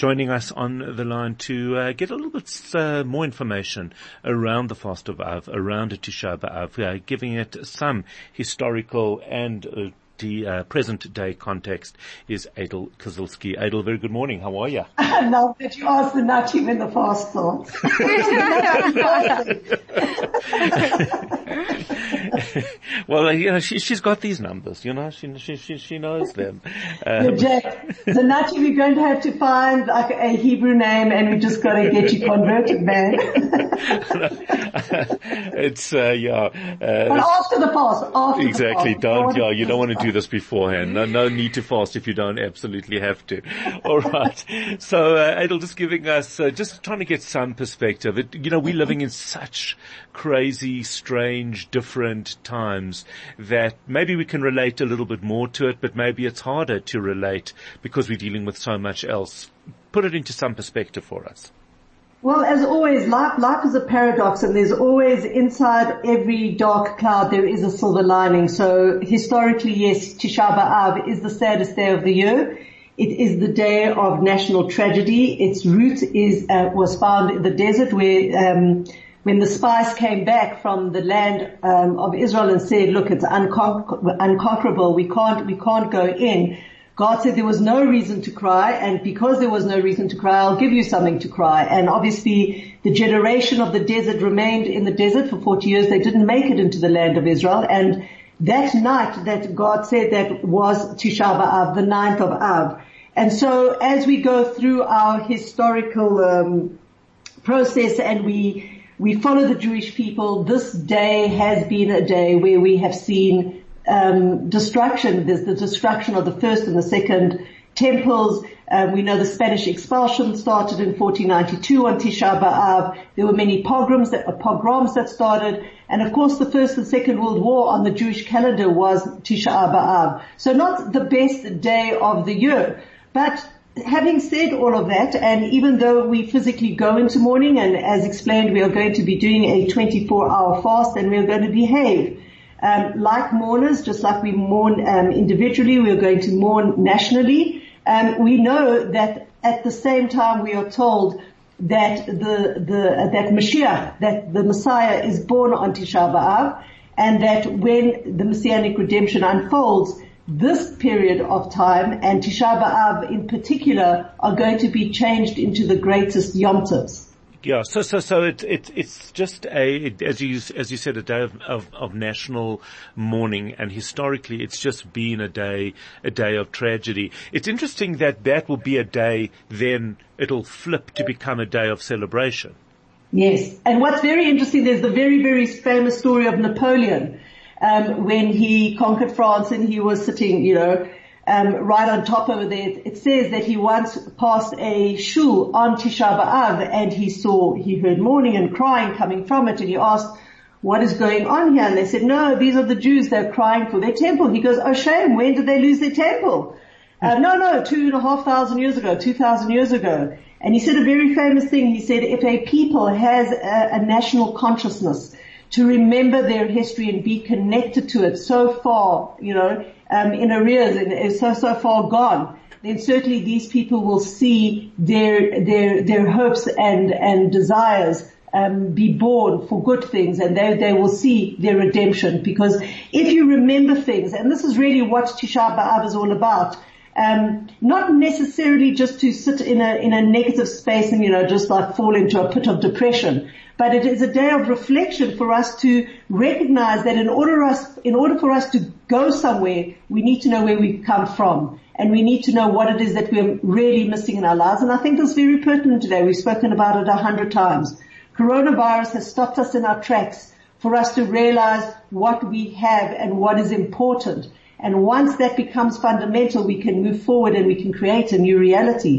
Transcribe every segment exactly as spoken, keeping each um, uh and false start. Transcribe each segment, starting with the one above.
joining us on the line to uh, get a little bit uh, more information around the fast of Av, around Tisha B'Av, uh, giving it some historical and uh, the uh, present day context is Adel Kazilsky. Adel, very good morning. How are you? I love that you asked the Nachi when the fast starts. Well, you know, she, she's got these numbers, you know, she, she, she, she knows them. Um, Jack, the Nachi, we're going to have to find like a Hebrew name and we just got to get you converted, man. It's, uh, yeah. Uh, but after the fast, after exactly, the fast. don't, yeah, you don't want to do this beforehand. No, no need to fast if you don't absolutely have to. All right. So, uh, Adel, just giving us, uh, just trying to get some perspective. It, you know, we're living in such crazy, strange, different times that maybe we can relate a little bit more to it, but maybe it's harder to relate because we're dealing with so much else. Put it into some perspective for us. Well, as always, life, life is a paradox, and there's always inside every dark cloud there is a silver lining. So historically, yes, Tisha B'Av is the saddest day of the year. It is the day of national tragedy. Its root is uh, was found in the desert, where um, when the spies came back from the land um, of Israel and said, "Look, it's unconquer- unconquerable. We can't, we can't go in." God said there was no reason to cry, and because there was no reason to cry, I'll give you something to cry. And obviously the generation of the desert remained in the desert for forty years. They didn't make it into the land of Israel. And that night that God said that was Tisha B'Av, the ninth of Av. And so as we go through our historical um, process and we we follow the Jewish people, this day has been a day where we have seen Um, destruction. There's the destruction of the first and the second temples. Um, we know the Spanish expulsion started in fourteen ninety-two on Tisha B'Av. There were many pogroms that, uh, pogroms that started. And of course the First and Second World War on the Jewish calendar was Tisha B'Av. So not the best day of the year. But having said all of that, and even though we physically go into mourning, and as explained, we are going to be doing a twenty-four hour fast and we are going to behave Um, like mourners, just like we mourn um, individually, we are going to mourn nationally. Um, we know that at the same time we are told that the the that Mashiach, that the Messiah, is born on Tisha B'Av, and that when the Messianic redemption unfolds, this period of time and Tisha B'Av in particular are going to be changed into the greatest Yom Tovs. Yeah, so, so, so it, it, it's just a, as you, as you said, a day of, of, of national mourning, and historically it's just been a day, a day of tragedy. It's interesting that that will be a day, then it'll flip to become a day of celebration. Yes, and what's very interesting, there's the very, very famous story of Napoleon, um, when he conquered France and he was sitting, you know, Um, right on top over there. It says that he once passed a shul on Tisha B'Av and he saw, he heard mourning and crying coming from it, and he asked, what is going on here? And they said, no, these are the Jews, they're crying for their temple. He goes, oh shame, when did they lose their temple? Uh, no, no, two and a half thousand years ago, two thousand years ago. And he said a very famous thing. He said, if a people has a, a national consciousness to remember their history and be connected to it so far, you know, Um, in arrears and is so, so far gone, then certainly these people will see their, their, their hopes and, and desires, um, be born for good things, and they, they will see their redemption. Because if you remember things, and this is really what Tisha B'Av is all about, um, not necessarily just to sit in a, in a negative space and, you know, just like fall into a pit of depression, but it is a day of reflection for us to recognize that in order us, in order for us to go somewhere, we need to know where we've come from, and we need to know what it is that we're really missing in our lives. And I think that's very pertinent today. We've spoken about it a hundred times. Coronavirus has stopped us in our tracks for us to realize what we have and what is important. And once that becomes fundamental, we can move forward and we can create a new reality.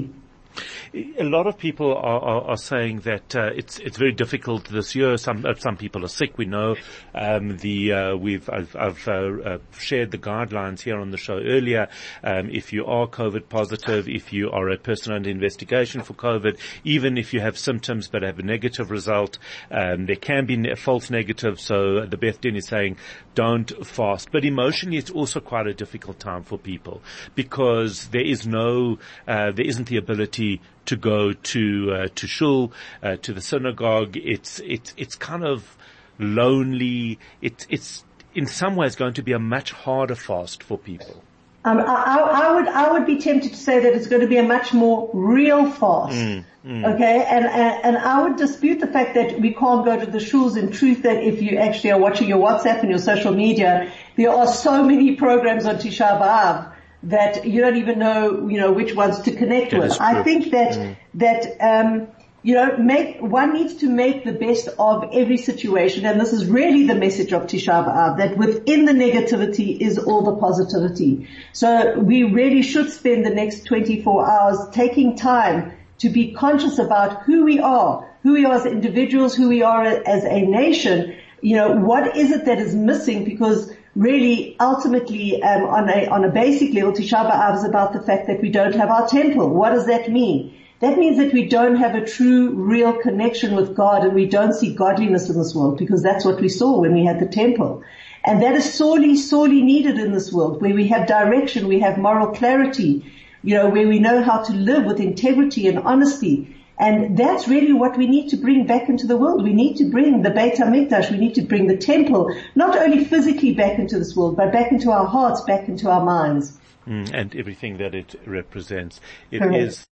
A lot of people are, are, are saying that uh, it's it's very difficult this year. Some uh, some people are sick. We know um, the uh, we've I've, I've uh, uh, shared the guidelines here on the show earlier. Um, if you are COVID positive, if you are a person under investigation for COVID, even if you have symptoms but have a negative result, um, there can be a false negative. So the Beth Din is saying don't fast. But emotionally, it's also quite a difficult time for people because there is no uh, there isn't the ability to go to, uh, to shul, uh, to the synagogue. It's, it's, it's kind of lonely. It's, it's in some ways going to be a much harder fast for people. Um, I, I would, I would be tempted to say that it's going to be a much more real fast. Mm, mm. Okay. And, and, and I would dispute the fact that we can't go to the shuls. In truth, that if you actually are watching your WhatsApp and your social media, there are so many programs on Tisha B'Av that you don't even know, you know, which ones to connect that with. I think that, mm. that, um, you know, make, one needs to make the best of every situation, and this is really the message of Tisha B'Av, that within the negativity is all the positivity. So we really should spend the next twenty-four hours taking time to be conscious about who we are, who we are as individuals, who we are as a nation. You know, what is it that is missing? Because really, ultimately, um, on a, on a basic level, Tisha B'Av is about the fact that we don't have our temple. What does that mean? That means that we don't have a true, real connection with God, and we don't see godliness in this world, because that's what we saw when we had the temple. And that is sorely, sorely needed in this world, where we have direction, we have moral clarity, you know, where we know how to live with integrity and honesty. And that's really what we need to bring back into the world. We need to bring the Beit HaMikdash, we need to bring the temple, not only physically back into this world, but back into our hearts, back into our minds. Mm, and everything that it represents. It Correct. is